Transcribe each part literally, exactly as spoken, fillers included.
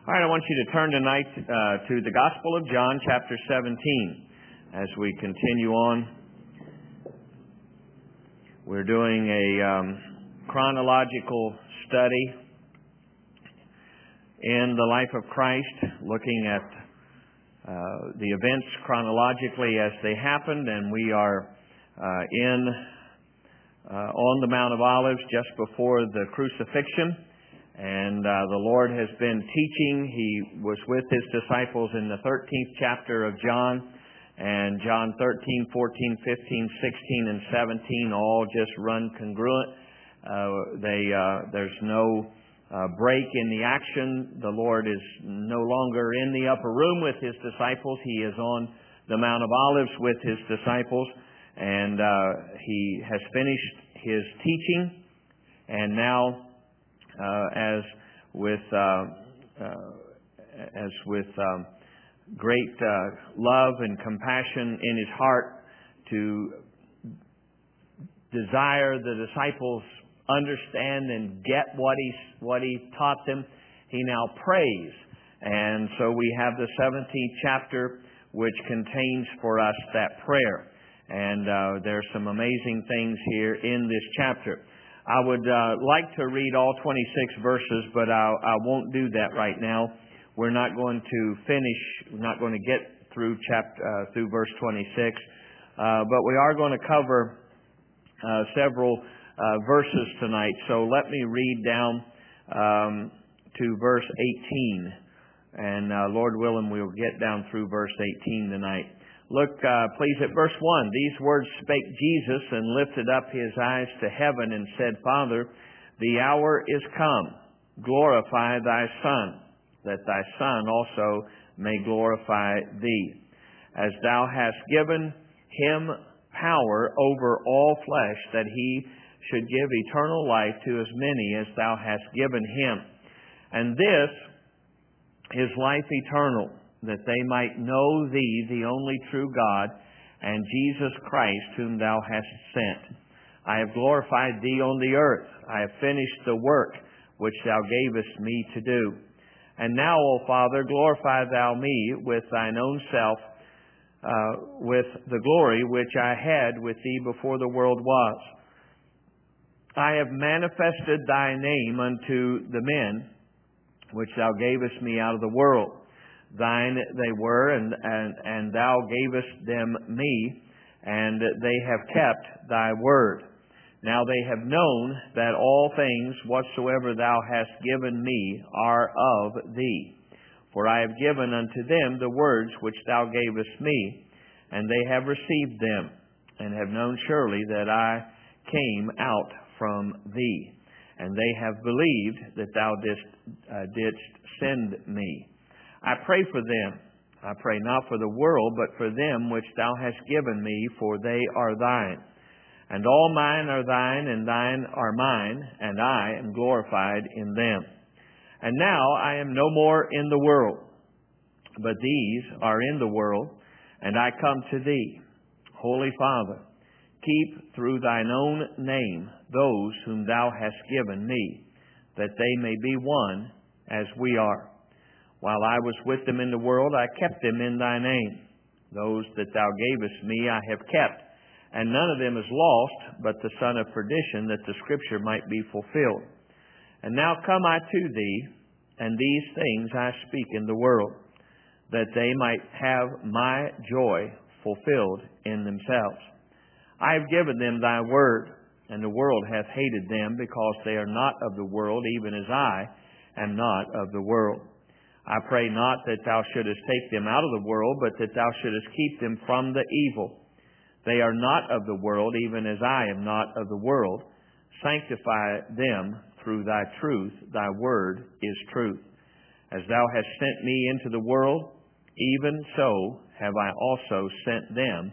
All right, I want you to turn tonight uh, to the Gospel of John, chapter seventeen. As we continue on, we're doing a um, chronological study in the life of Christ, looking at uh, the events chronologically as they happened, and we are uh, in uh, on the Mount of Olives just before the crucifixion. And uh, the Lord has been teaching. He was with His disciples in the thirteenth chapter of John. And John thirteen, fourteen, fifteen, sixteen, and seventeen all just run congruent. Uh, they, uh, there's no uh, break in the action. The Lord is no longer in the upper room with His disciples. He is on the Mount of Olives with His disciples. And uh, He has finished His teaching. And now, Uh, as with uh, uh, as with um, great uh, love and compassion in His heart to desire the disciples understand and get what He what He taught them, He now prays. And so we have the seventeenth chapter, which contains for us that prayer. And uh, there's some amazing things here in this chapter. I would uh, like to read all twenty-six verses, but I, I won't do that right now. We're not going to finish, we're not going to get through chapter uh, through verse twenty-six, uh, but we are going to cover uh, several uh, verses tonight. So let me read down um, to verse eighteen, and uh, Lord willing, we will get down through verse eighteen tonight. Look, uh, please, at verse one. These words spake Jesus, and lifted up His eyes to heaven, and said, Father, the hour is come. Glorify Thy Son, that Thy Son also may glorify Thee, as Thou hast given Him power over all flesh, that He should give eternal life to as many as Thou hast given Him. And this is life eternal, that they might know Thee, the only true God, and Jesus Christ, whom Thou hast sent. I have glorified Thee on the earth. I have finished the work which Thou gavest me to do. And now, O Father, glorify Thou me with Thine own self, uh, with the glory which I had with Thee before the world was. I have manifested Thy name unto the men, which Thou gavest me out of the world. Thine they were, and, and, and Thou gavest them me, and they have kept Thy word. Now they have known that all things whatsoever Thou hast given me are of Thee. For I have given unto them the words which Thou gavest me, and they have received them, and have known surely that I came out from Thee. And they have believed that Thou didst, uh, didst send me. I pray for them. I pray not for the world, but for them which Thou hast given me, for they are Thine. And all mine are Thine, and Thine are mine, and I am glorified in them. And now I am no more in the world, but these are in the world, and I come to Thee. Holy Father, keep through Thine own name those whom Thou hast given me, that they may be one as we are. While I was with them in the world, I kept them in Thy name. Those that Thou gavest me I have kept, and none of them is lost, but the son of perdition, that the Scripture might be fulfilled. And now come I to Thee, and these things I speak in the world, that they might have my joy fulfilled in themselves. I have given them Thy word, and the world hath hated them, because they are not of the world, even as I am not of the world. I pray not that Thou shouldest take them out of the world, but that Thou shouldest keep them from the evil. They are not of the world, even as I am not of the world. Sanctify them through Thy truth. Thy word is truth. As Thou hast sent me into the world, even so have I also sent them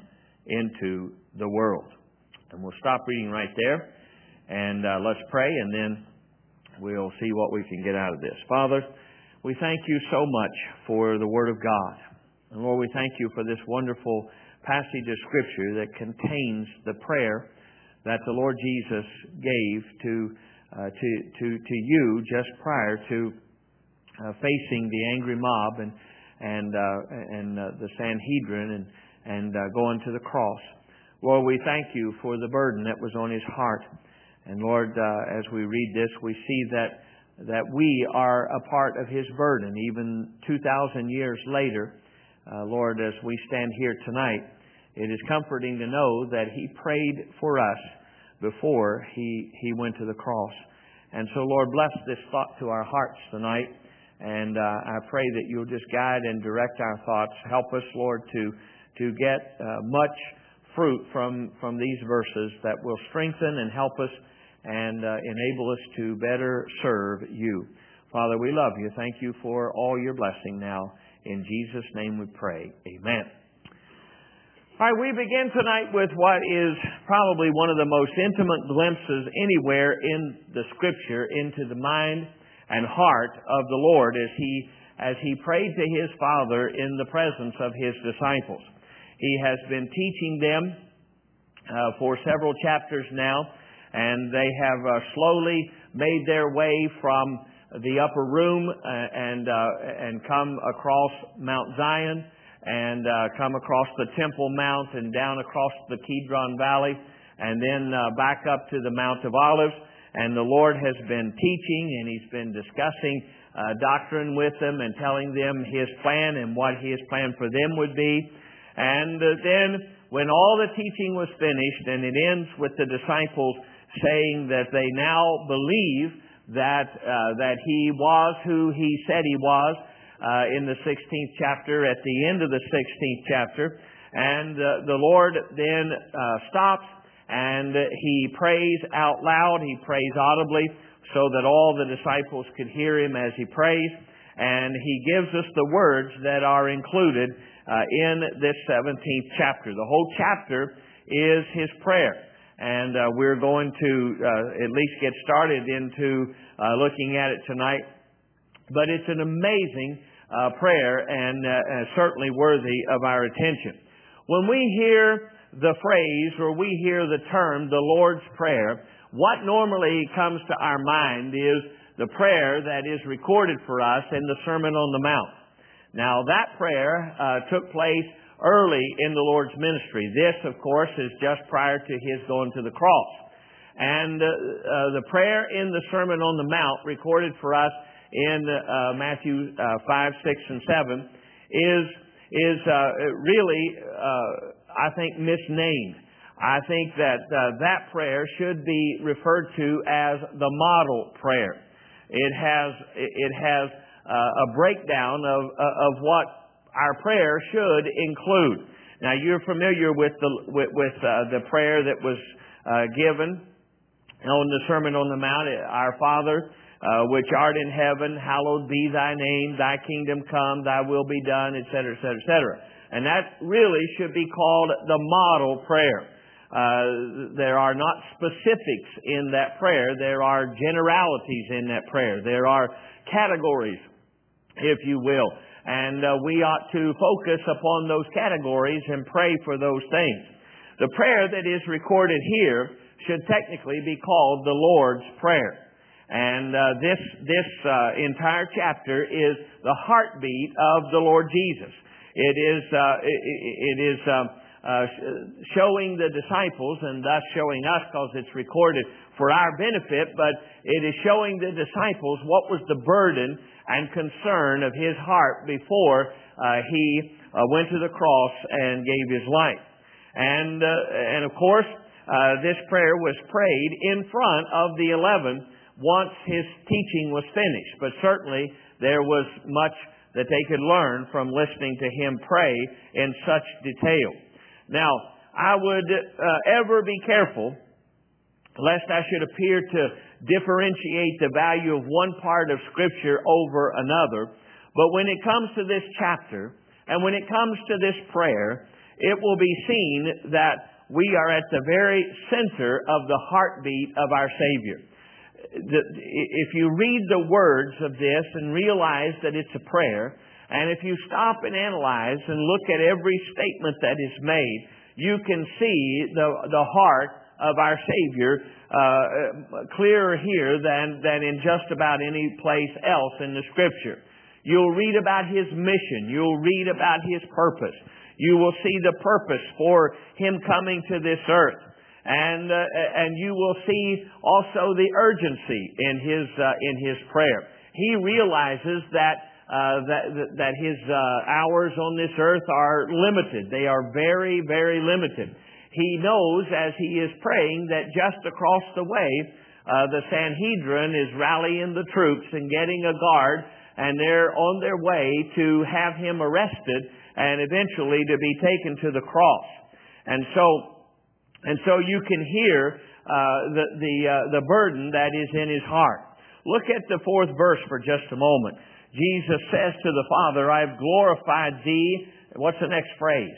into the world. And we'll stop reading right there, and uh, let's pray, and then we'll see what we can get out of this. Father, we thank You so much for the Word of God. And Lord, we thank You for this wonderful passage of Scripture that contains the prayer that the Lord Jesus gave to uh, to, to, to You just prior to uh, facing the angry mob and and uh, and uh, the Sanhedrin and and uh, going to the cross. Lord, we thank you for the burden that was on his heart. And Lord, uh, as we read this, we see that that we are a part of his burden, even two thousand years later. Uh, Lord, as we stand here tonight, it is comforting to know that he prayed for us before he, he went to the cross. And so, Lord, bless this thought to our hearts tonight. And uh, I pray that you'll just guide and direct our thoughts. Help us, Lord, to to get uh, much fruit from, from these verses that will strengthen and help us and uh, enable us to better serve you. Father, we love you. Thank you for all your blessing now. In Jesus' name we pray. Amen. All right, we begin tonight with what is probably one of the most intimate glimpses anywhere in the Scripture into the mind and heart of the Lord as he as he prayed to his Father in the presence of his disciples. He has been teaching them uh, for several chapters now, and they have uh, slowly made their way from the upper room uh, and uh, and come across Mount Zion and uh, come across the Temple Mount and down across the Kidron Valley and then uh, back up to the Mount of Olives. And the Lord has been teaching and He's been discussing uh, doctrine with them and telling them His plan and what His plan for them would be. And uh, then when all the teaching was finished and it ends with the disciples saying that they now believe that uh, that He was who He said He was uh, in the sixteenth chapter, at the end of the sixteenth chapter. And uh, the Lord then uh, stops and He prays out loud. He prays audibly so that all the disciples could hear Him as He prays. And He gives us the words that are included uh, in this seventeenth chapter. The whole chapter is His prayer. And uh, we're going to uh, at least get started into uh, looking at it tonight. But it's an amazing uh, prayer and uh, uh, certainly worthy of our attention. When we hear the phrase or we hear the term, the Lord's Prayer, what normally comes to our mind is the prayer that is recorded for us in the Sermon on the Mount. Now, that prayer uh, took place early in the Lord's ministry. This, of course, is just prior to His going to the cross. And uh, uh, the prayer in the Sermon on the Mount, recorded for us in uh, Matthew uh, five, six, and seven, is is uh, really, uh, I think, misnamed. I think that uh, that prayer should be referred to as the model prayer. It has it has uh, a breakdown of of what our prayer should include. Now, you're familiar with the with, with uh, the prayer that was uh, given on the Sermon on the Mount. Our Father, uh, which art in heaven, hallowed be Thy name. Thy kingdom come. Thy will be done, et cetera, et cetera, et cetera. And that really should be called the model prayer. Uh, there are not specifics in that prayer. There are generalities in that prayer. There are categories, if you will. And uh, we ought to focus upon those categories and pray for those things. The prayer that is recorded here should technically be called the Lord's Prayer. And uh, this this uh, entire chapter is the heartbeat of the Lord Jesus. It is uh, it, it is uh, uh, showing the disciples and thus showing us, because it's recorded for our benefit, but it is showing the disciples what was the burden and concern of His heart before uh, He uh, went to the cross and gave His life. And, uh, and of course, uh, this prayer was prayed in front of the eleven once His teaching was finished. But certainly there was much that they could learn from listening to Him pray in such detail. Now, I would uh, ever be careful lest I should appear to differentiate the value of one part of Scripture over another. But when it comes to this chapter, and when it comes to this prayer, it will be seen that we are at the very center of the heartbeat of our Savior. If you read the words of this and realize that it's a prayer, and if you stop and analyze and look at every statement that is made, you can see the, the heart of our Savior uh, clearer here than, than in just about any place else in the Scripture. You'll read about His mission. You'll read about His purpose. You will see the purpose for Him coming to this earth. And, uh, and you will see also the urgency in His, uh, in His prayer. He realizes that, uh, that, that His, uh, hours on this earth are limited. They are very, very limited. He knows as he is praying that just across the way, uh, the Sanhedrin is rallying the troops and getting a guard, and they're on their way to have him arrested and eventually to be taken to the cross. And so, and so you can hear uh, the the uh, the burden that is in his heart. Look at the fourth verse for just a moment. Jesus says to the Father, "I have glorified Thee." What's the next phrase?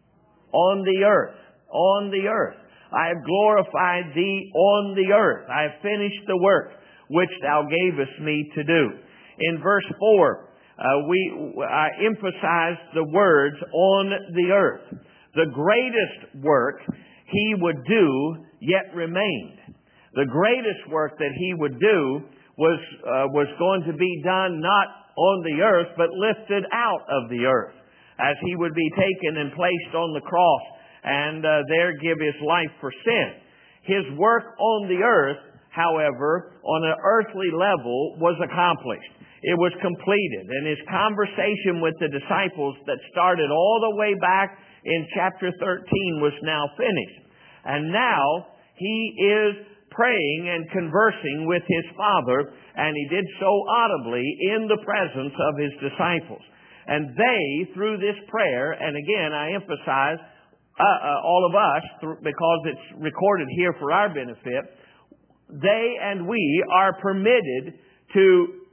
On the earth. On the earth. I have glorified Thee on the earth. I have finished the work which Thou gavest me to do. In verse four, uh, we I emphasize the words on the earth. The greatest work He would do yet remained. The greatest work that He would do was uh, was going to be done not on the earth, but lifted out of the earth, as He would be taken and placed on the cross and uh, there give His life for sin. His work on the earth, however, on an earthly level, was accomplished. It was completed. And His conversation with the disciples that started all the way back in chapter thirteen was now finished. And now He is praying and conversing with His Father, and He did so audibly in the presence of His disciples. And they, through this prayer, and again I emphasize, Uh, uh, all of us, because it's recorded here for our benefit, they and we are permitted to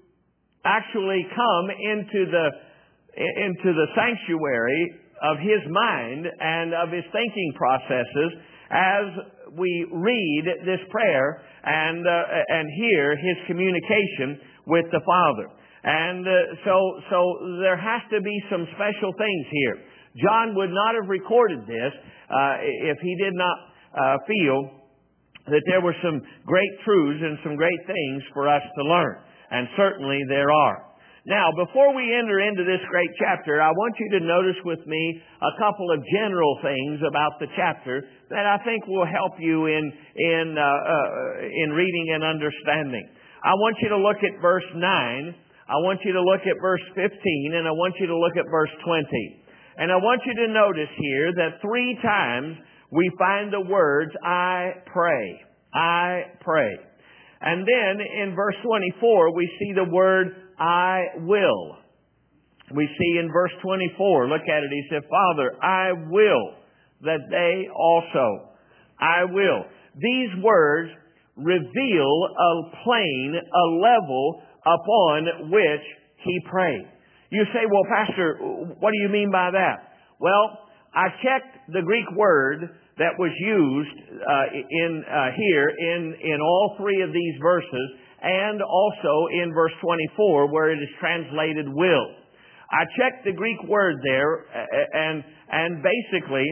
actually come into the into the sanctuary of His mind and of His thinking processes as we read this prayer and uh, and hear His communication with the Father. And uh, so so there has to be some special things here. John would not have recorded this uh, if he did not uh, feel that there were some great truths and some great things for us to learn. And certainly there are. Now, before we enter into this great chapter, I want you to notice with me a couple of general things about the chapter that I think will help you in in uh, uh, in reading and understanding. I want you to look at verse nine. I want you to look at verse fifteen, and I want you to look at verse twenty. And I want you to notice here that three times we find the words, I pray. I pray. And then in verse twenty-four, we see the word, I will. We see in verse twenty-four, look at it, he said, Father, I will that they also. I will. These words reveal a plane, a level upon which he prayed. You say, well, Pastor, what do you mean by that? Well, I checked the Greek word that was used uh, in uh, here in, in all three of these verses, and also in verse twenty-four where it is translated will. I checked the Greek word there, and and basically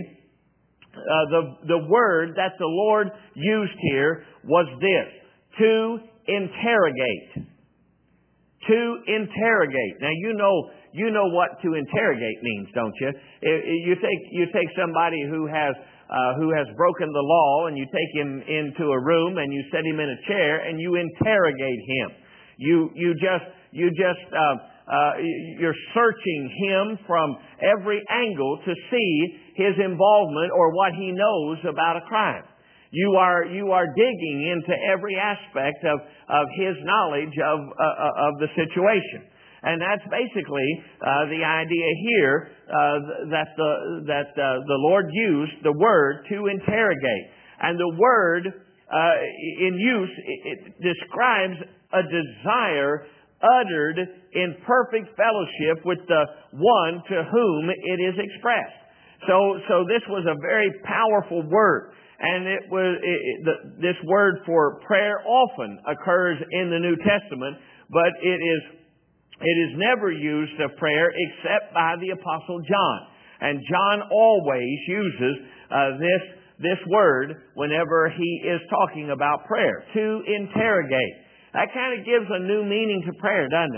uh, the the word that the Lord used here was this: to interrogate. To interrogate. Now you know you know what to interrogate means, don't you? You take you take somebody who has uh, who has broken the law, and you take him into a room and you set him in a chair and you interrogate him. You you just you just uh, uh, you're searching him from every angle to see his involvement or what he knows about a crime. You are you are digging into every aspect of, of his knowledge of uh, of the situation, and that's basically uh, the idea here uh, that the that uh, the Lord used the word to interrogate, and the word uh, in use it, it describes a desire uttered in perfect fellowship with the one to whom it is expressed. So so this was a very powerful word. And it was it, it, the, this word for prayer often occurs in the New Testament, but it is it is never used of prayer except by the Apostle John. And John always uses uh, this this word whenever he is talking about prayer, to interrogate. That kind of gives a new meaning to prayer, doesn't it?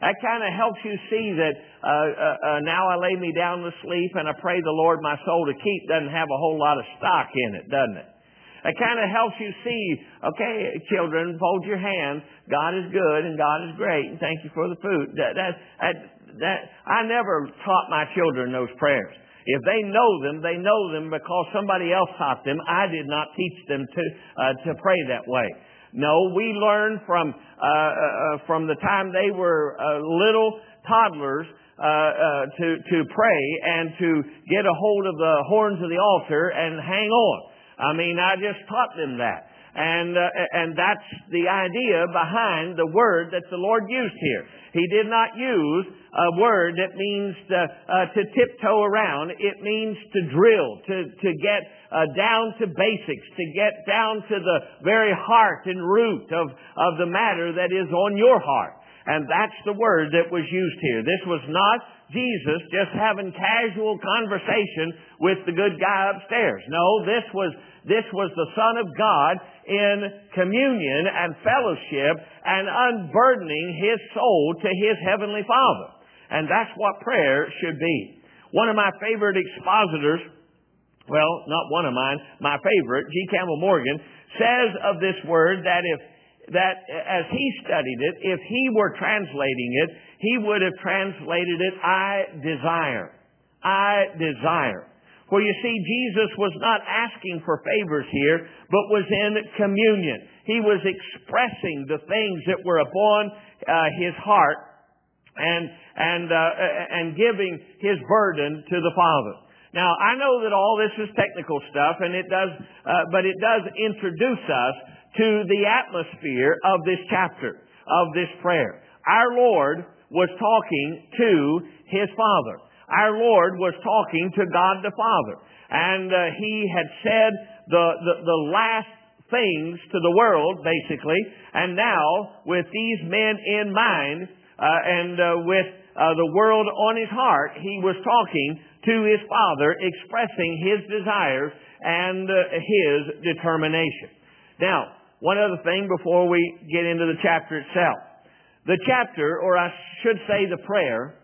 That kind of helps you see that uh, uh, uh, now I lay me down to sleep and I pray the Lord my soul to keep doesn't have a whole lot of stock in it, doesn't it? It kind of helps you see, okay, children, fold your hands. God is good and God is great, and thank you for the food. That, that, that, that, I never taught my children those prayers. If they know them, they know them because somebody else taught them. I did not teach them to uh, to pray that way. No, we learned from uh, uh, from the time they were uh, little toddlers uh, uh, to to pray and to get a hold of the horns of the altar and hang on. I mean, I just taught them that. And uh, and that's the idea behind the word that the Lord used here. He did not use a word that means to, uh, to tiptoe around. It means to drill, to, to get uh, down to basics, to get down to the very heart and root of, of the matter that is on your heart. And that's the word that was used here. This was not Jesus just having casual conversation with the good guy upstairs. No, this was this was the Son of God in communion and fellowship and unburdening His soul to His Heavenly Father. And that's what prayer should be. One of my favorite expositors, well, not one of mine, my favorite, G. Campbell Morgan, says of this word that if that as he studied it, if he were translating it, he would have translated it, I desire. I desire. For you see, Jesus was not asking for favors here, but was in communion. He was expressing the things that were upon uh, his heart and and uh, and giving his burden to the Father. Now, I know that all this is technical stuff, and it does, uh, but it does introduce us to the atmosphere of this chapter, of this prayer. Our Lord was talking to His Father. Our Lord was talking to God the Father. And uh, He had said the, the, the last things to the world, basically. And now, with these men in mind, uh, and uh, with uh, the world on His heart, He was talking to His Father, expressing His desires and uh, His determination. Now, one other thing before we get into the chapter itself. The chapter, or I should say the prayer,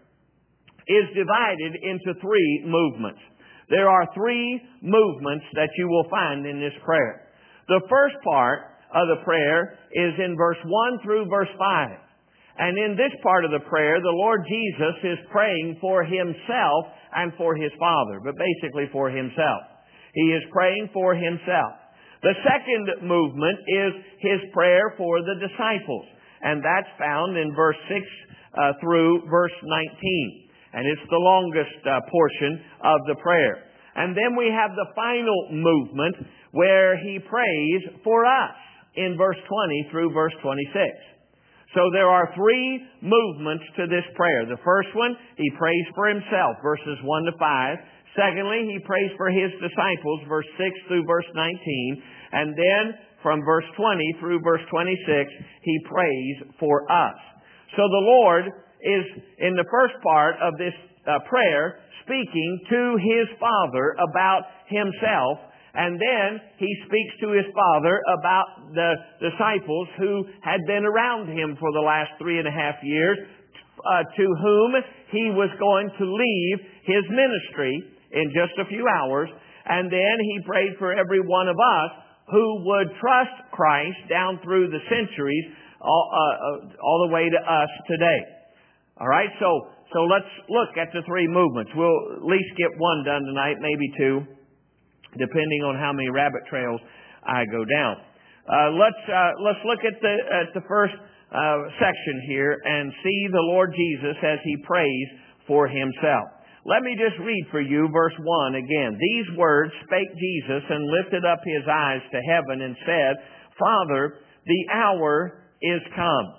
is divided into three movements. There are three movements that you will find in this prayer. The first part of the prayer is in verse one through verse five. And in this part of the prayer, the Lord Jesus is praying for Himself and for His Father, but basically for Himself. He is praying for Himself. The second movement is His prayer for the disciples. And that's found in verse six uh, through verse nineteen. And it's the longest uh, portion of the prayer. And then we have the final movement where He prays for us in verse twenty through verse twenty-six. So there are three movements to this prayer. The first one, He prays for Himself, verses one to five. Secondly, He prays for His disciples, verse six through verse nineteen. And then from verse twenty through verse twenty-six, He prays for us. So the Lord is, in the first part of this uh, prayer, speaking to His Father about Himself. And then He speaks to His Father about the disciples who had been around Him for the last three and a half years, uh, to whom He was going to leave His ministry in just a few hours. And then He prayed for every one of us who would trust Christ down through the centuries, all, uh, all the way to us today. All right, so so let's look at the three movements. We'll at least get one done tonight, maybe two, depending on how many rabbit trails I go down. Uh, let's uh, let's look at the at the first uh, section here and see the Lord Jesus as He prays for Himself. Let me just read for you verse one again. These words spake Jesus and lifted up His eyes to heaven and said, Father, the hour is come.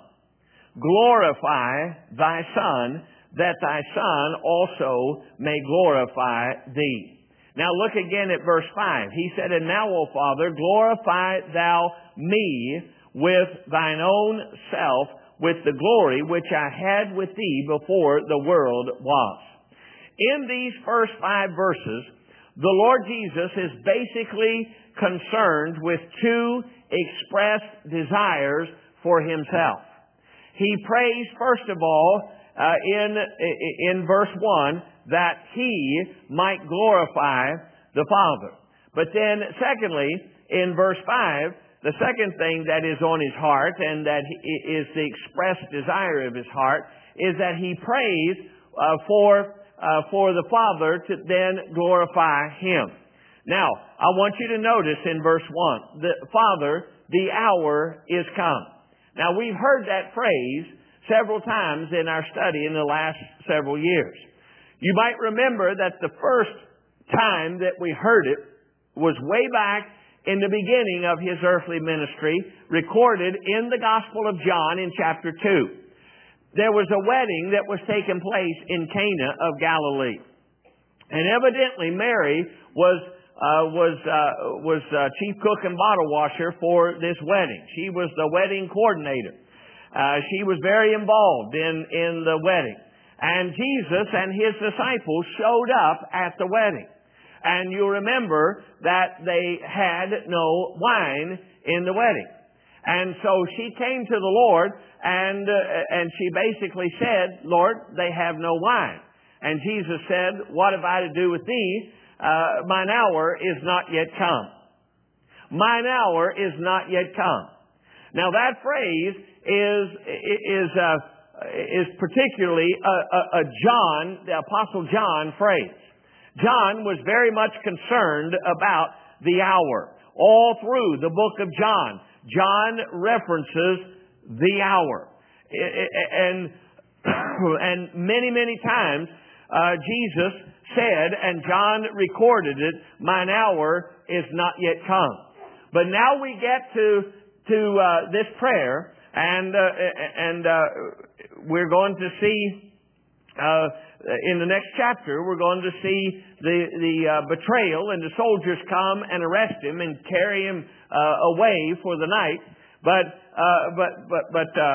Glorify Thy Son, that Thy Son also may glorify Thee. Now look again at verse five. He said, And now, O Father, glorify Thou me with Thine own self, with the glory which I had with Thee before the world was. In these first five verses, the Lord Jesus is basically concerned with two expressed desires for Himself. He prays, first of all, uh, in, in verse one, that He might glorify the Father. But then, secondly, in verse five, the second thing that is on his heart, and that is the expressed desire of his heart, is that he prays uh, for uh, for the Father to then glorify Him. Now, I want you to notice in verse one, the Father, the hour is come. Now, we've heard that phrase several times in our study in the last several years. You might remember that the first time that we heard it was way back in the beginning of His earthly ministry, recorded in the Gospel of John in chapter two. There was a wedding that was taking place in Cana of Galilee. And evidently Mary was uh, was uh, was uh, chief cook and bottle washer for this wedding. She was the wedding coordinator. Uh, she was very involved in, in the wedding. And Jesus and His disciples showed up at the wedding. And you remember that they had no wine in the wedding. And so she came to the Lord and uh, and she basically said, Lord, they have no wine. And Jesus said, what have I to do with thee? Uh, mine hour is not yet come. Mine hour is not yet come. Now that phrase is is uh, is particularly a, a, a John, the Apostle John phrase. John was very much concerned about the hour. All through the book of John, John references the hour. And, and many, many times, uh, Jesus said, and John recorded it, mine hour is not yet come. But now we get to, to uh, this prayer, and, uh, and uh, we're going to see Uh, in the next chapter, we're going to see the, the uh, betrayal, and the soldiers come and arrest him and carry him uh, away for the night. But, uh, but, but, but uh,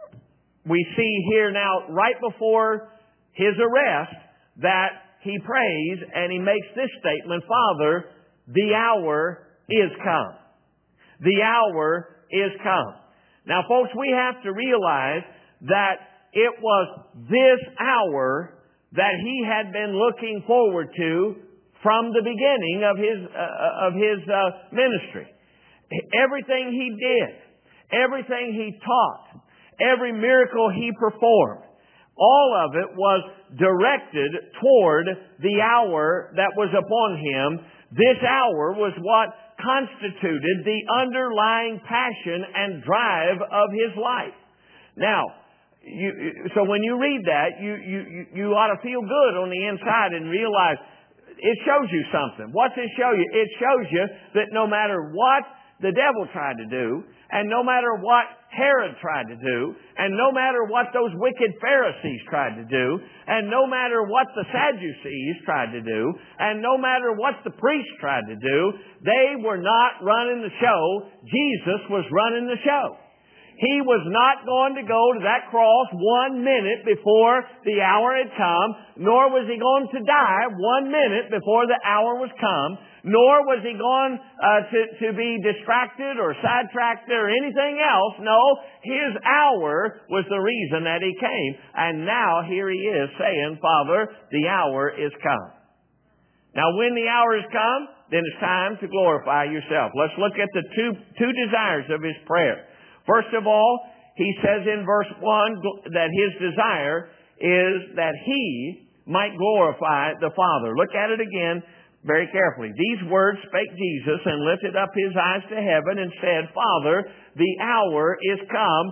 we see here now, right before his arrest, that he prays and he makes this statement, Father, the hour is come. The hour is come. Now, folks, we have to realize that it was this hour that he had been looking forward to from the beginning of his uh, of his uh, ministry. Everything he did, everything he taught, every miracle he performed, all of it was directed toward the hour that was upon him. This hour was what constituted the underlying passion and drive of his life. Now, You, so when you read that, you, you, you ought to feel good on the inside and realize it shows you something. What's it show you? It shows you that no matter what the devil tried to do, and no matter what Herod tried to do, and no matter what those wicked Pharisees tried to do, and no matter what the Sadducees tried to do, and no matter what the priests tried to do, they were not running the show. Jesus was running the show. He was not going to go to that cross one minute before the hour had come, nor was He going to die one minute before the hour was come, nor was He going uh, to, to be distracted or sidetracked or anything else. No, His hour was the reason that He came. And now here He is saying, Father, the hour is come. Now when the hour is come, then it's time to glorify yourself. Let's look at the two, two desires of His prayer. First of all, he says in verse one that his desire is that he might glorify the Father. Look at it again very carefully. These words spake Jesus and lifted up his eyes to heaven and said, Father, the hour is come.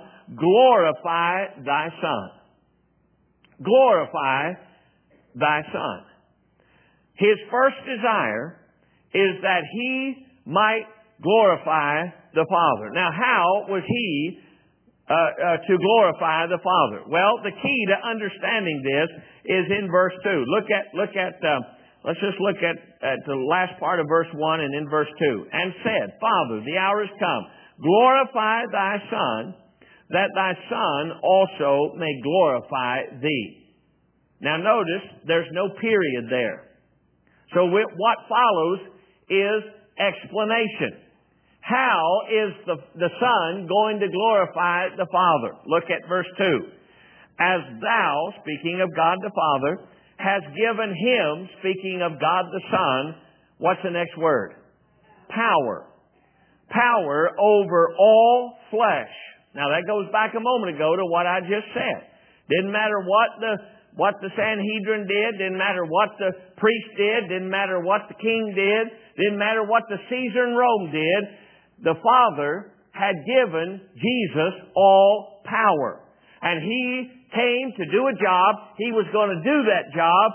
Glorify thy Son. Glorify thy Son. His first desire is that he might glorify the Father. Now, how was he uh, uh, to glorify the Father? Well, the key to understanding this is in verse two. Look at, look at, uh, let's just look at, at the last part of verse one and in verse two. And said, Father, the hour is come. Glorify thy Son, that thy Son also may glorify thee. Now, notice there's no period there. So what follows is explanation. How is the, the Son going to glorify the Father? Look at verse two. As thou, speaking of God the Father, has given him, speaking of God the Son, what's the next word? Power. Power over all flesh. Now that goes back a moment ago to what I just said. Didn't matter what the what the Sanhedrin did, didn't matter what the priest did, didn't matter what the king did, didn't matter what the Caesar in Rome did. The Father had given Jesus all power. And He came to do a job. He was going to do that job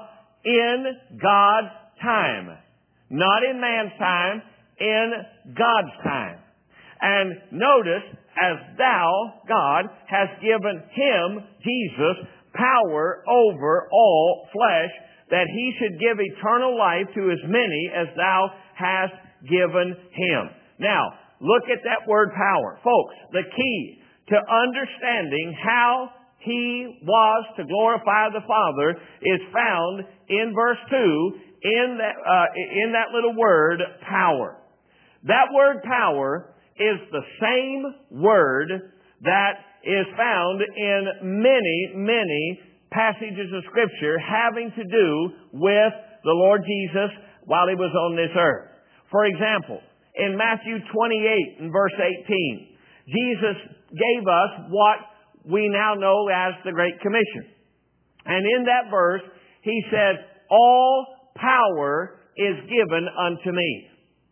in God's time. Not in man's time, in God's time. And notice, as thou, God, hast given Him, Jesus, power over all flesh, that He should give eternal life to as many as thou hast given Him. Now, look at that word power. Folks, the key to understanding how He was to glorify the Father is found in verse two, in that, uh, in that little word, power. That word power is the same word that is found in many, many passages of Scripture having to do with the Lord Jesus while He was on this earth. For example, in Matthew twenty-eight and verse eighteen, Jesus gave us what we now know as the Great Commission. And in that verse, He said, all power is given unto me.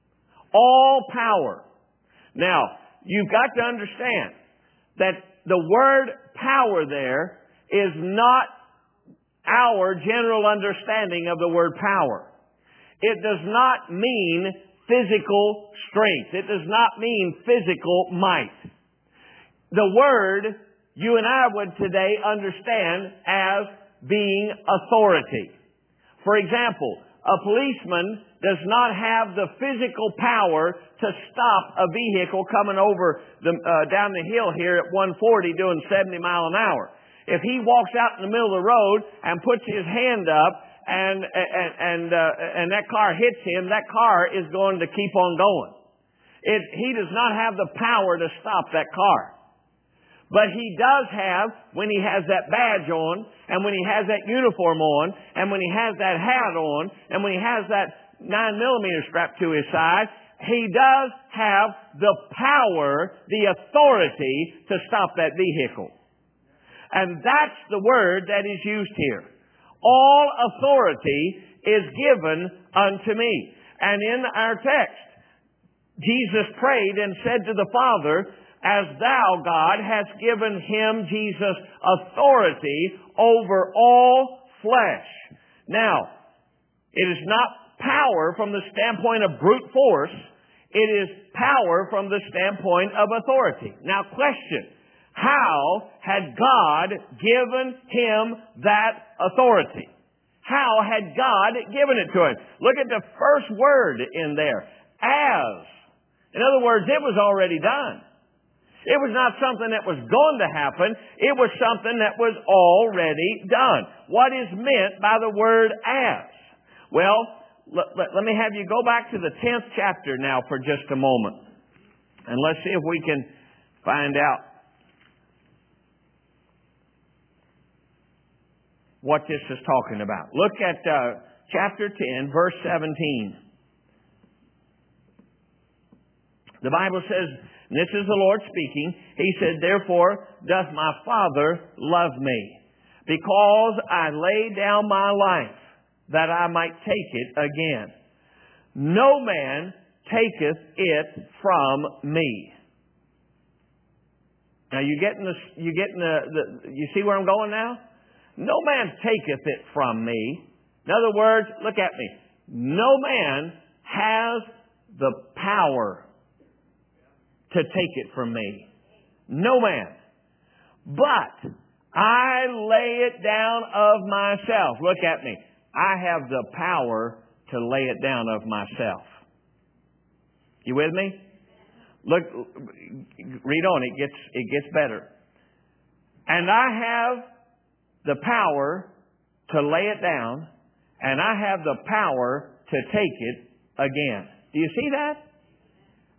All power. Now, you've got to understand that the word power there is not our general understanding of the word power. It does not mean physical strength. It does not mean physical might. The word you and I would today understand as being authority. For example, a policeman does not have the physical power to stop a vehicle coming over the, uh, down the hill here at one forty doing seventy miles an hour. If he walks out in the middle of the road and puts his hand up and and and, uh, and that car hits him, that car is going to keep on going. It, he does not have the power to stop that car. But he does have, when he has that badge on, and when he has that uniform on, and when he has that hat on, and when he has that nine millimeter strapped to his side, he does have the power, the authority to stop that vehicle. And that's the word that is used here. All authority is given unto me. And in our text, Jesus prayed and said to the Father, as thou, God, hast given him, Jesus, authority over all flesh. Now, it is not power from the standpoint of brute force. It is power from the standpoint of authority. Now, question. How had God given him that authority? How had God given it to him? Look at the first word in there. As. In other words, it was already done. It was not something that was going to happen. It was something that was already done. What is meant by the word as? Well, let, let, let me have you go back to the tenth chapter now for just a moment. And let's see if we can find out what this is talking about. Look at uh, chapter ten, verse seventeen. The Bible says, and this is the Lord speaking, He said, therefore doth my Father love me, because I lay down my life, that I might take it again. No man taketh it from me. Now you getting the, you getting the, the, you see where I'm going now? No man taketh it from me. In other words, look at me. No man has the power to take it from me. No man. But I lay it down of myself. Look at me. I have the power to lay it down of myself. You with me? Look, read on. It gets, it gets better. And I have the power to lay it down, and I have the power to take it again. Do you see that?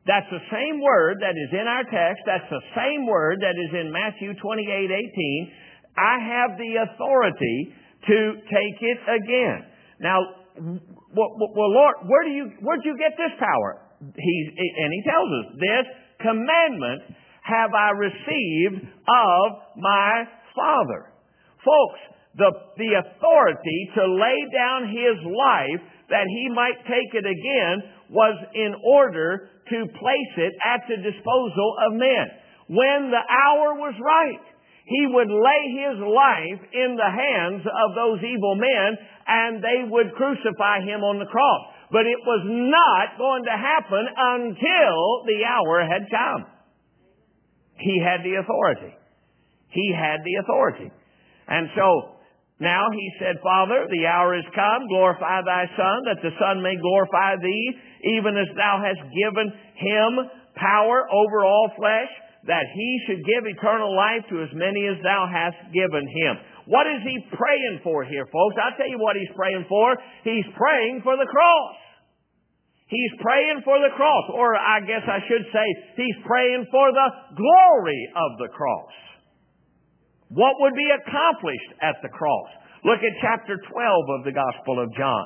That's the same word that is in our text. That's the same word that is in Matthew twenty-eight eighteen. I have the authority to take it again. Now, well, well Lord, where do you, where did you get this power? He's, and he tells us, this commandment have I received of my Father. Folks, the, the authority to lay down His life that He might take it again was in order to place it at the disposal of men. When the hour was right, He would lay His life in the hands of those evil men and they would crucify Him on the cross. But it was not going to happen until the hour had come. He had the authority. He had the authority. And so, now He said, Father, the hour is come. Glorify Thy Son, that the Son may glorify Thee, even as Thou hast given Him power over all flesh, that He should give eternal life to as many as Thou hast given Him. What is He praying for here, folks? I'll tell you what He's praying for. He's praying for the cross. He's praying for the cross. Or I guess I should say, He's praying for the glory of the cross. What would be accomplished at the cross? Look at chapter twelve of the Gospel of John.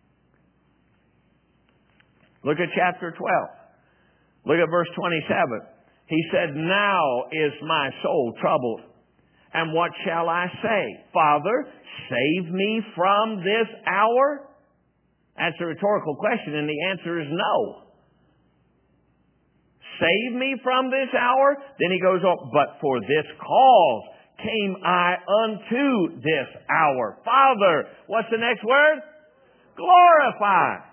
Look at chapter twelve. Look at verse twenty-seven. He said, now is my soul troubled. And what shall I say? Father, save me from this hour? That's a rhetorical question, and the answer is no. Save me from this hour? Then he goes on, but for this cause came I unto this hour. Father, what's the next word? Glorify.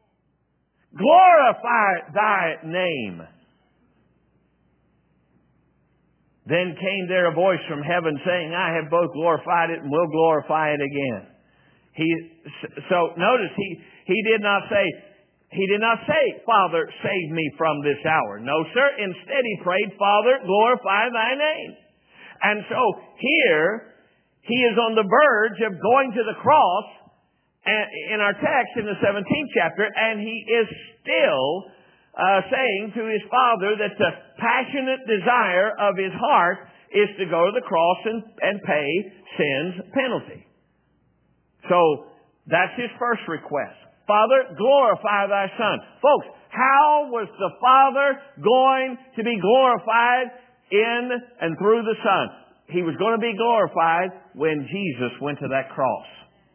Glorify Thy name. Then came there a voice from heaven saying, I have both glorified it and will glorify it again. He, so notice he, he did not say, he did not say, Father, save me from this hour. No, sir. Instead he prayed, Father, glorify Thy name. And so here, he is on the verge of going to the cross in our text in the seventeenth chapter, and he is still uh, saying to his Father that the passionate desire of his heart is to go to the cross and, and pay sin's penalty. So that's his first request. Father, glorify Thy Son. Folks, how was the Father going to be glorified in and through the Son? He was going to be glorified when Jesus went to that cross.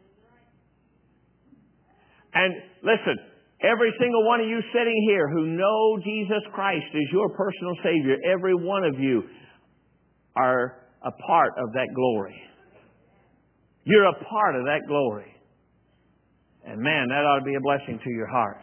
And listen, every single one of you sitting here who know Jesus Christ as your personal Savior, every one of you are a part of that glory. You're a part of that glory. And man, that ought to be a blessing to your heart.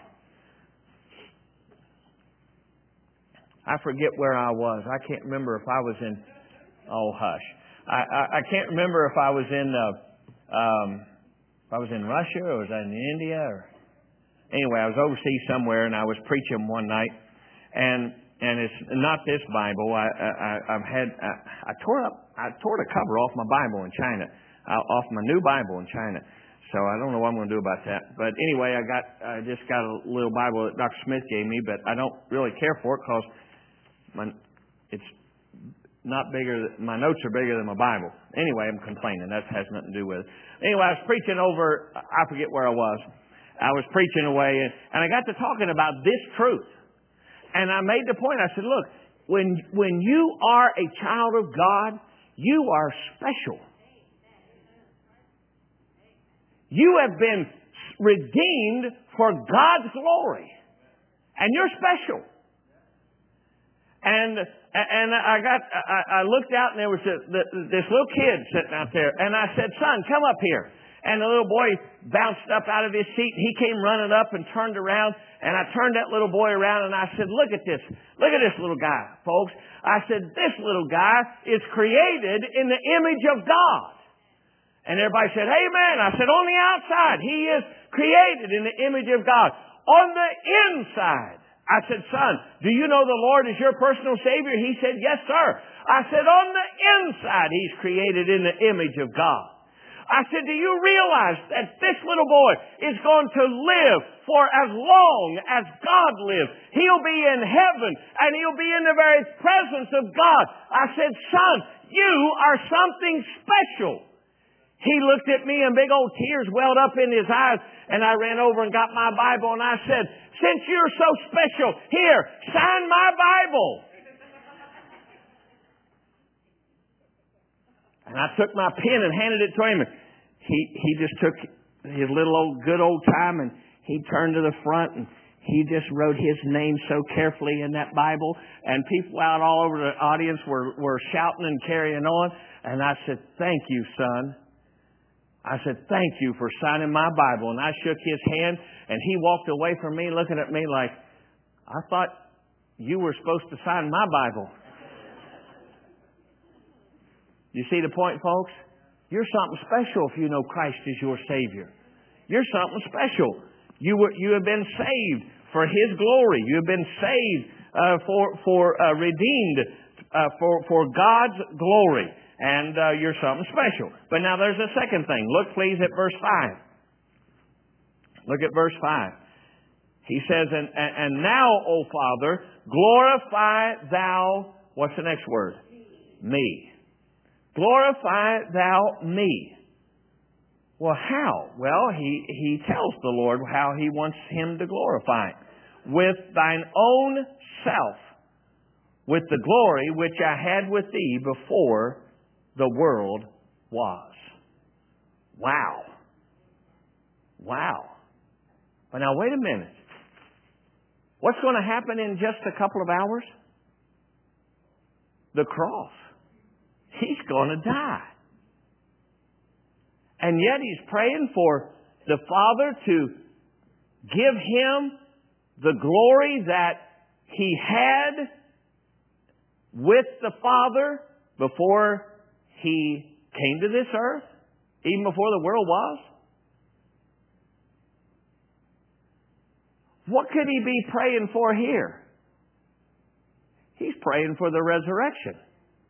I forget where I was. I can't remember if I was in, oh hush. I, I, I can't remember if I was in, uh, um, if I was in Russia or was I in India or, anyway, I was overseas somewhere and I was preaching one night and, and it's not this Bible. I, I, I've had, I, I tore up, I tore the cover off my Bible in China, uh, off my new Bible in China. So I don't know what I'm going to do about that. But anyway, I got, I just got a little Bible that Doctor Smith gave me, but I don't really care for it because my, it's not bigger, my notes are bigger than my Bible. Anyway, I'm complaining. That has nothing to do with it. Anyway, I was preaching over, I forget where I was. I was preaching away and, and I got to talking about this truth. And I made the point, I said, look, when, when you are a child of God, you are special. You have been redeemed for God's glory. And you're special. And and I got I, I looked out and there was a, this little kid sitting out there. And I said, son, come up here. And the little boy bounced up out of his seat. He came running up and turned around. And I turned that little boy around and I said, look at this. Look at this little guy, folks. I said, this little guy is created in the image of God. And everybody said, amen. I said, on the outside, he is created in the image of God. On the inside, I said, son, do you know the Lord is your personal Savior? He said, yes, sir. I said, on the inside, he's created in the image of God. I said, do you realize that this little boy is going to live for as long as God lives? He'll be in heaven and he'll be in the very presence of God. I said, son, you are something special. He looked at me and big old tears welled up in his eyes, and I ran over and got my Bible and I said, since you're so special, here, sign my Bible. And I took my pen and handed it to him. And he, he just took his little old, good old time, and he turned to the front and he just wrote his name so carefully in that Bible. And people out all over the audience were, were shouting and carrying on. And I said, thank you, son. I said, thank you for signing my Bible. And I shook his hand, and he walked away from me looking at me like, I thought you were supposed to sign my Bible. You see the point, folks? You're something special if you know Christ is your Savior. You're something special. You were, you have been saved for His glory. You have been saved uh, for for uh, redeemed uh, for for God's glory. And uh, you're something special. But now there's a second thing. Look, please, at verse five. Look at verse five. He says, and, and, and now, O Father, glorify thou, what's the next word? Me. Glorify thou me. Well, how? Well, he, he tells the Lord how he wants him to glorify. With thine own self, with the glory which I had with thee before the world was. Wow. Wow. But now wait a minute. What's going to happen in just a couple of hours? The cross. He's going to die. And yet he's praying for the Father to give him the glory that he had with the Father before he came to this earth, even before the world was. What could he be praying for here? He's praying for the resurrection.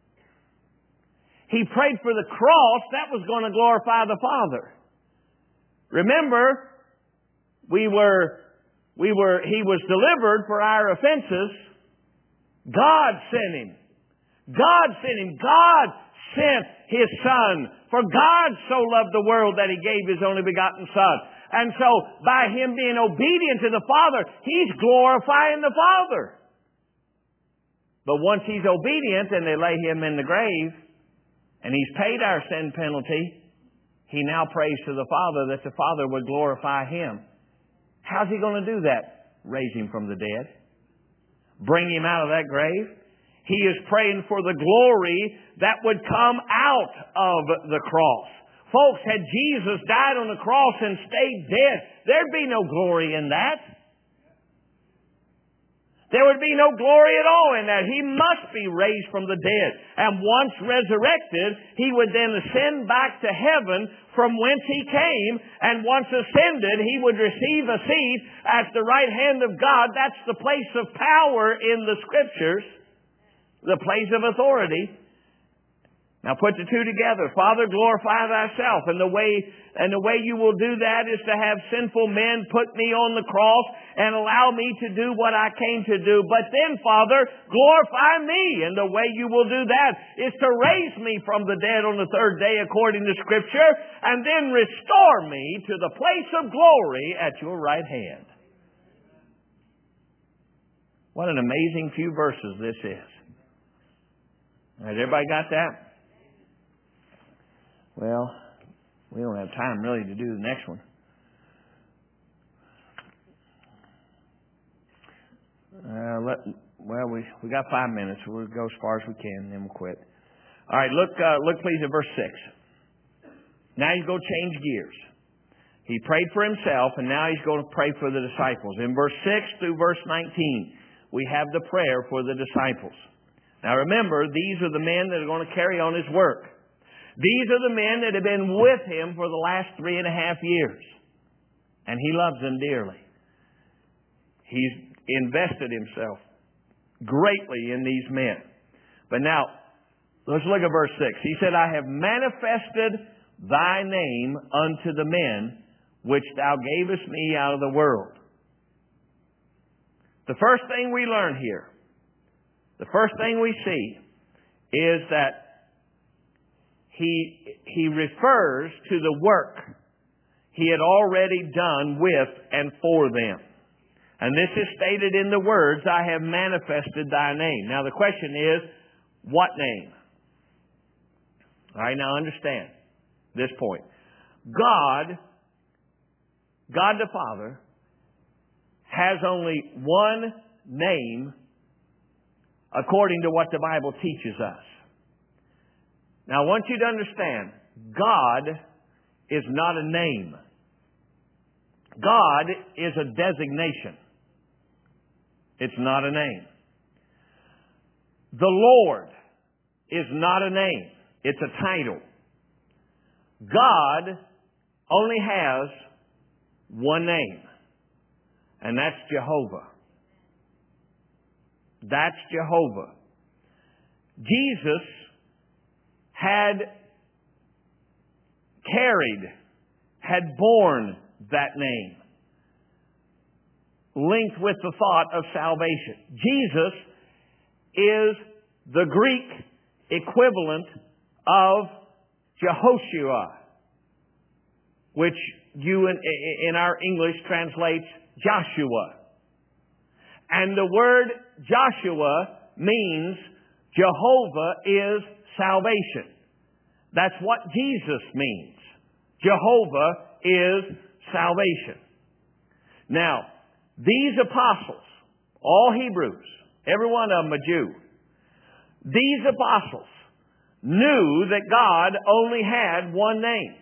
He prayed for the cross. That was going to glorify the Father. Remember, we were, we were, he was delivered for our offenses. God sent him. God sent him. God sent His Son. For God so loved the world that He gave His only begotten Son. And so, by Him being obedient to the Father, He's glorifying the Father. But once He's obedient and they lay Him in the grave, and He's paid our sin penalty, He now prays to the Father that the Father would glorify Him. How's He going to do that? Raise Him from the dead. Bring Him out of that grave. He is praying for the glory that would come out of the cross. Folks, had Jesus died on the cross and stayed dead, there'd be no glory in that. There would be no glory at all in that. He must be raised from the dead. And once resurrected, He would then ascend back to heaven from whence He came. And once ascended, He would receive a seat at the right hand of God. That's the place of power in the Scriptures. The place of authority. Now put the two together. Father, glorify Thyself. And the way, and the way you will do that is to have sinful men put me on the cross and allow me to do what I came to do. But then, Father, glorify me. And the way you will do that is to raise me from the dead on the third day according to Scripture, and then restore me to the place of glory at your right hand. What an amazing few verses this is. Has everybody got that? Well, we don't have time really to do the next one. Uh, let, well, we we got five minutes. We'll go as far as we can, and then we'll quit. All right, look, uh, look please at verse six. Now he's going to change gears. He prayed for himself, and now he's going to pray for the disciples. In verse six through verse nineteen, we have the prayer for the disciples. Now remember, these are the men that are going to carry on His work. These are the men that have been with Him for the last three and a half years. And He loves them dearly. He's invested Himself greatly in these men. But now, let's look at verse six. He said, I have manifested thy name unto the men which thou gavest me out of the world. The first thing we learn here, the first thing we see is that he, he refers to the work he had already done with and for them. And this is stated in the words, I have manifested thy name. Now the question is, what name? All right, now understand this point. God, God the Father, has only one name according to what the Bible teaches us. Now I want you to understand, God is not a name. God is a designation. It's not a name. The Lord is not a name. It's a title. God only has one name, and that's Jehovah. That's Jehovah. Jesus had carried, had borne that name, linked with the thought of salvation. Jesus is the Greek equivalent of Jehoshua, which you in, in our English translates Joshua. And the word Joshua means Jehovah is salvation. That's what Jesus means. Jehovah is salvation. Now, these apostles, all Hebrews, every one of them a Jew, these apostles knew that God only had one name.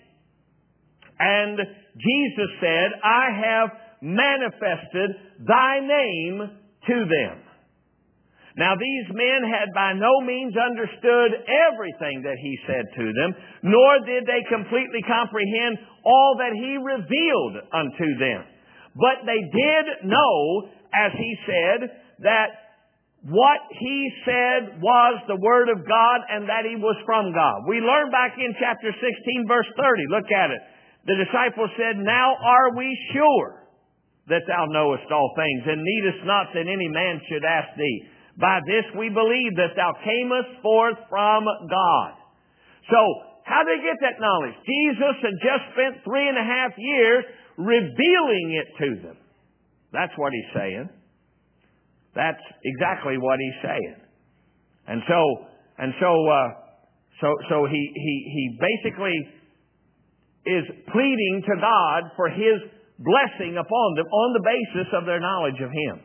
And Jesus said, I have manifested thy name to them. Now these men had by no means understood everything that he said to them, nor did they completely comprehend all that he revealed unto them. But they did know, as he said, that what he said was the Word of God and that he was from God. We learn back in chapter sixteen, verse thirty. Look at it. The disciples said, now are we sure that thou knowest all things, and needest not that any man should ask thee. By this we believe that thou camest forth from God. So, how did they get that knowledge? Jesus had just spent three and a half years revealing it to them. That's what he's saying. That's exactly what he's saying. And so, and so, uh, so, so he, he, he basically is pleading to God for his blessing upon them on the basis of their knowledge of him.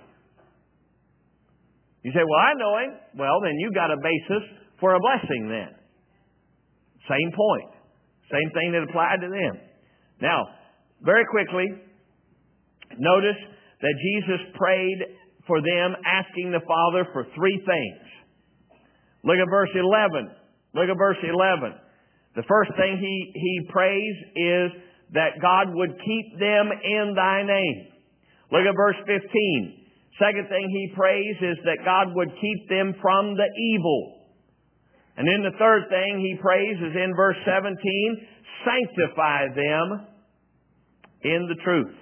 You say, well, I know him. Well, then you got a basis for a blessing then. Same point. Same thing that applied to them. Now, very quickly, notice that Jesus prayed for them, asking the Father for three things. Look at verse eleven. Look at verse eleven. The first thing he, he prays is that God would keep them in thy name. Look at verse fifteen. Second thing he prays is that God would keep them from the evil. And then the third thing he prays is in verse seventeen, sanctify them in the truth.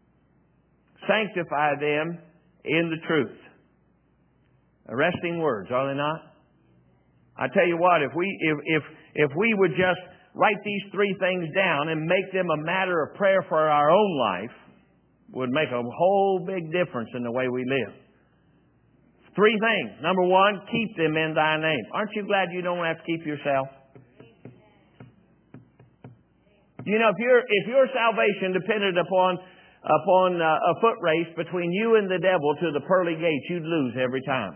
Sanctify them in the truth. Arresting words, are they not? I tell you what, if we if if if we would just write these three things down and make them a matter of prayer for our own life, would make a whole big difference in the way we live. Three things. Number one, keep them in thy name. Aren't you glad you don't have to keep yourself? You know, if your if your salvation depended upon upon uh, a foot race between you and the devil to the pearly gates, you'd lose every time.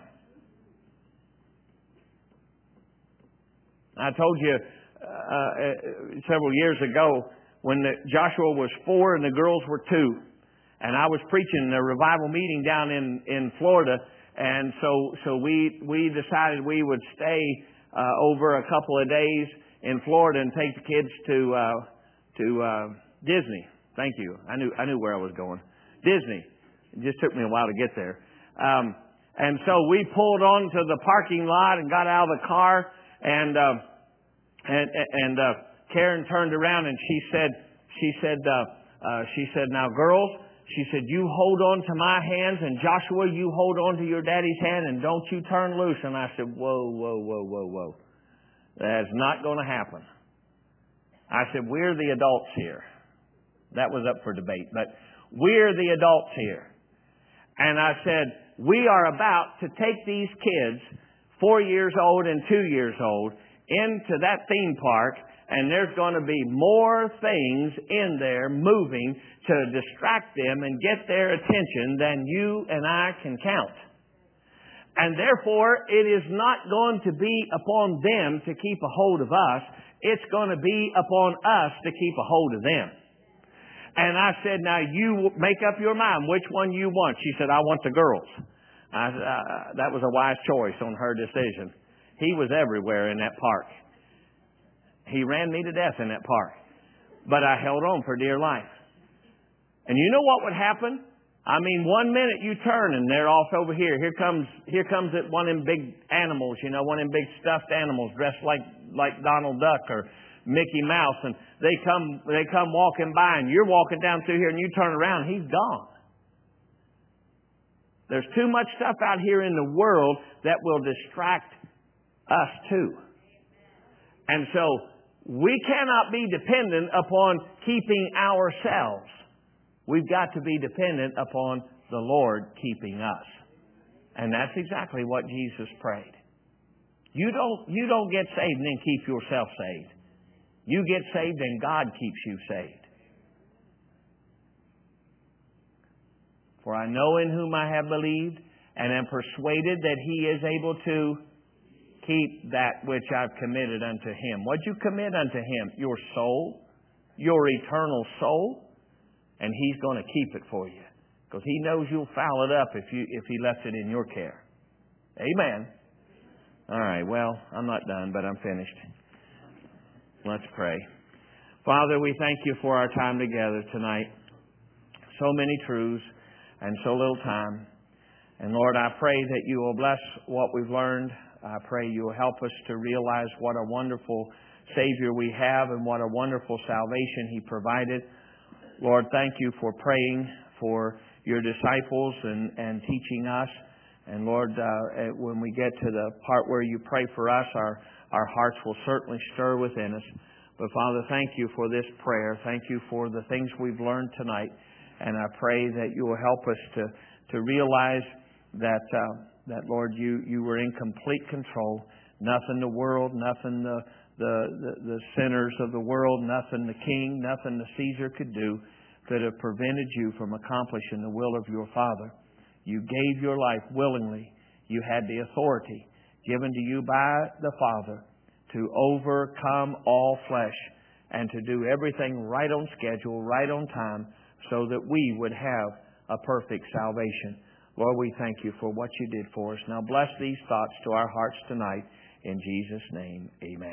I told you uh, several years ago when the, Joshua was four and the girls were two, and I was preaching a revival meeting down in in Florida, and so so we we decided we would stay uh, over a couple of days in Florida and take the kids to uh, to uh, Disney. Thank you. I knew I knew where I was going. Disney. It just took me a while to get there. Um, and so we pulled onto the parking lot and got out of the car and uh, and and uh, Karen turned around and she said, she said, uh, uh, she said, now girls, she said, you hold on to my hands, and Joshua, you hold on to your daddy's hand, and don't you turn loose. And I said, whoa, whoa, whoa, whoa, whoa. That's not going to happen. I said, we're the adults here. That was up for debate, but we're the adults here. And I said, we are about to take these kids, four years old and two years old, into that theme park, and there's going to be more things in there moving to distract them and get their attention than you and I can count. And therefore, it is not going to be upon them to keep a hold of us. It's going to be upon us to keep a hold of them. And I said, now you make up your mind which one you want. She said, I want the girls. I, uh, that was a wise choice on her decision. He was everywhere in that park. He ran me to death in that park. But I held on for dear life. And you know what would happen? I mean, one minute you turn and they're off over here. Here comes, here comes it one of them big animals, you know, one of them big stuffed animals dressed like, like Donald Duck or Mickey Mouse. And they come, they come walking by, and you're walking down through here and you turn around, he's gone. There's too much stuff out here in the world that will distract us too. And so we cannot be dependent upon keeping ourselves. We've got to be dependent upon the Lord keeping us. And that's exactly what Jesus prayed. You don't, you don't get saved and then keep yourself saved. You get saved and God keeps you saved. For I know in whom I have believed, and am persuaded that He is able to keep that which I've committed unto Him. What'd you commit unto Him? Your soul, your eternal soul. And He's going to keep it for you. Because He knows you'll foul it up if you if He left it in your care. Amen. All right, well, I'm not done, but I'm finished. Let's pray. Father, we thank You for our time together tonight. So many truths and so little time. And Lord, I pray that You will bless what we've learned. I pray You will help us to realize what a wonderful Savior we have and what a wonderful salvation He provided. Lord, thank You for praying for Your disciples and, and teaching us. And Lord, uh, when we get to the part where You pray for us, our, our hearts will certainly stir within us. But Father, thank You for this prayer. Thank You for the things we've learned tonight. And I pray that You will help us to, to realize that, uh, that Lord, you, you were in complete control. Nothing the world, nothing the The, the, the sinners of the world, nothing the king, nothing the Caesar could do could have prevented You from accomplishing the will of Your Father. You gave Your life willingly. You had the authority given to You by the Father to overcome all flesh and to do everything right on schedule, right on time, so that we would have a perfect salvation. Lord, we thank You for what You did for us. Now bless these thoughts to our hearts tonight. In Jesus' name, amen.